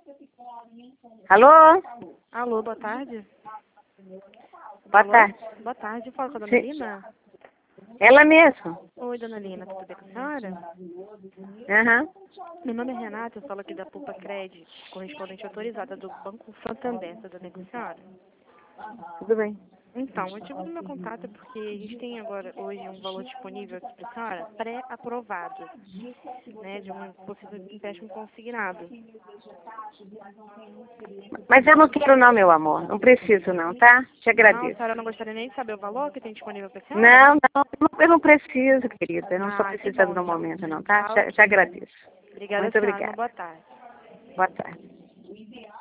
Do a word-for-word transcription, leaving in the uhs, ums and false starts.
Alô? Alô, boa tarde. Boa Alô? tarde. Boa tarde, fala com a dona Sim. Lina? Ela mesma? Oi, dona Lina, tudo bem com a senhora? Aham. Meu nome é Renata, eu falo aqui da Pupa Cred, correspondente autorizada do Banco Santander, tudo bem com a senhora? Tudo bem. Então, o motivo do meu contato é porque a gente tem agora, hoje, um valor disponível aqui para a senhora, pré-aprovado, né, de um possível empréstimo consignado. Mas eu não quero não, meu amor. Não preciso não, tá? Te Não, a agradeço. senhora não gostaria nem de saber o valor que tem disponível para a senhora? Não, não, eu não- eu não preciso, querida. Eu não estou Ah, que precisando bom, no então. momento, não, tá? Ah, Te, te ok. agradeço. Obrigada, Muito senhora. Uma obrigada. boa tarde. Boa tarde.